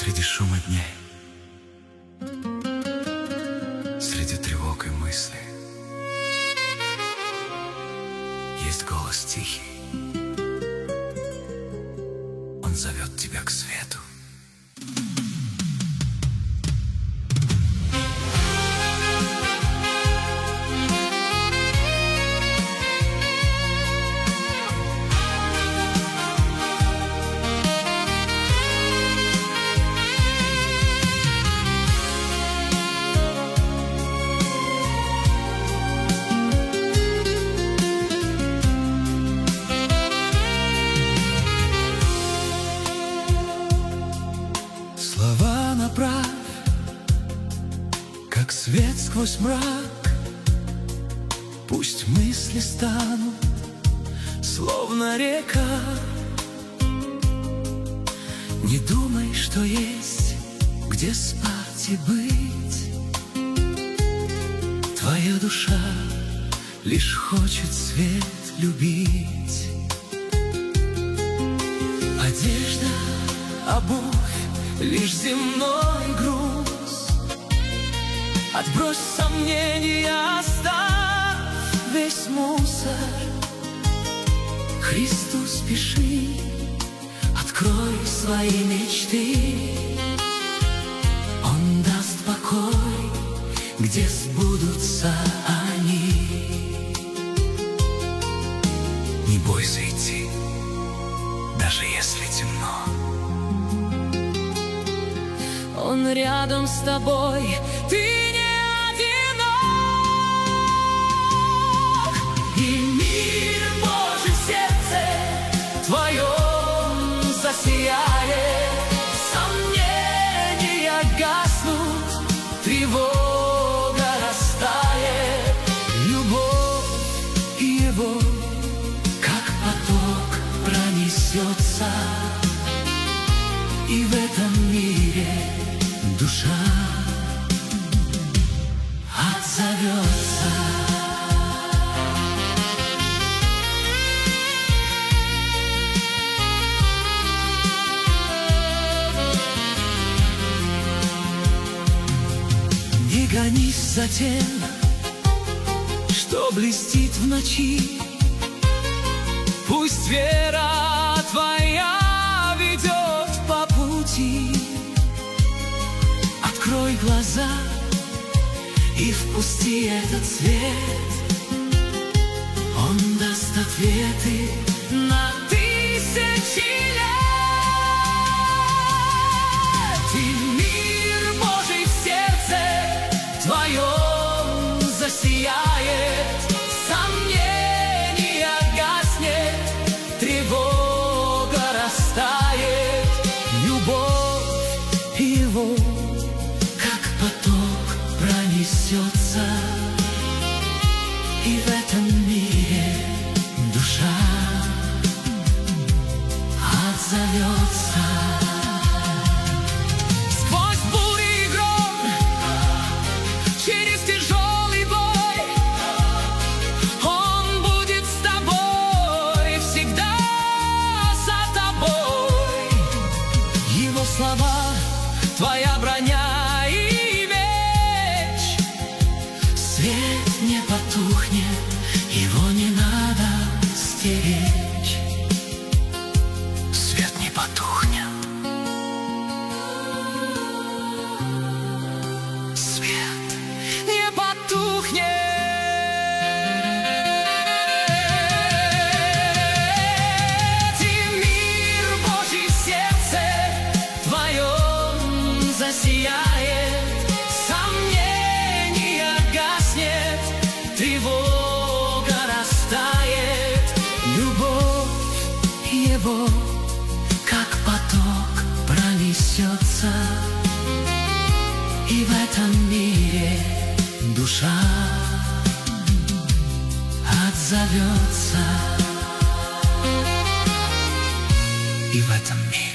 Среди шума дней, среди тревог и мыслей есть голос тихий. Он зовет тебя к свету. Слова направь, как свет сквозь мрак. Пусть мысли станут, словно река. Не думай, что есть где спать и быть. Твоя душа лишь хочет свет любить. Одежда, обувь, лишь земной груз. Отбрось сомнения, оставь весь мусор. Христу спеши, открой свои мечты. Он даст покой, где сбудутся они. Не бойся идти, даже если темно. Он рядом с тобой, ты не одинок. И мир Божий в сердце твоем засияет. Сомнения гаснут, тревога растает. Любовь Его, как поток, пронесется. И в этом мире душа отзовется. Не гонись за тем, что блестит в ночи. Пусть вера твоя ведет по пути. Открой глаза и впусти этот свет. Он даст ответы на тысячи лет. И мир Божий в сердце твоем засияет. Сомнения гаснет, тревога растает. Любовь Его, как поток, пронесется. И в этом мире душа отзовется. Сквозь бури и гром, через тяжелый бой, Он будет с тобой, всегда за тобой. Его слова — твоя броня и меч. Свет не потухнет, его не надо стеречь. Свет не потухнет. Свет не потухнет. И мир Божий в сердце твоем засияет. Сомнения гаснет, тревога растает. Любовь Его, как поток, пронесется. И в этом мире душа отзовется. И в этом мире